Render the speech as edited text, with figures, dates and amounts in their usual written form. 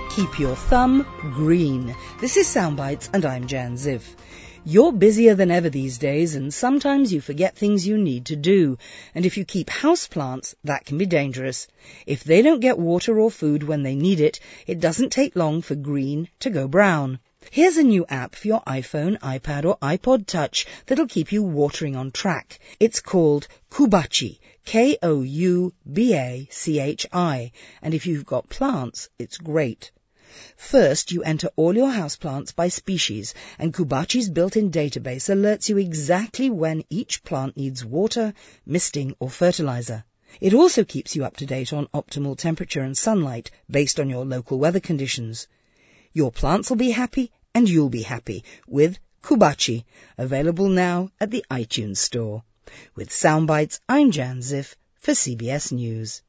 Keep your thumb green. This is Soundbites and I'm Jan Ziv. You're busier than ever these days and sometimes you forget things you need to do. And if you keep houseplants, that can be dangerous. If they don't get water or food when they need it, it doesn't take long for green to go brown. Here's a new app for your iPhone, iPad or iPod Touch that'll keep you watering on track. It's called Koubachi, Koubachi, and if you've got plants, it's great. First, you enter all your houseplants by species, and Koubachi's built-in database alerts you exactly when each plant needs water, misting or fertilizer. It also keeps you up to date on optimal temperature and sunlight based on your local weather conditions. Your plants will be happy and you'll be happy with Koubachi, available now at the iTunes Store. With Soundbites, I'm Jan Ziff for CBS News.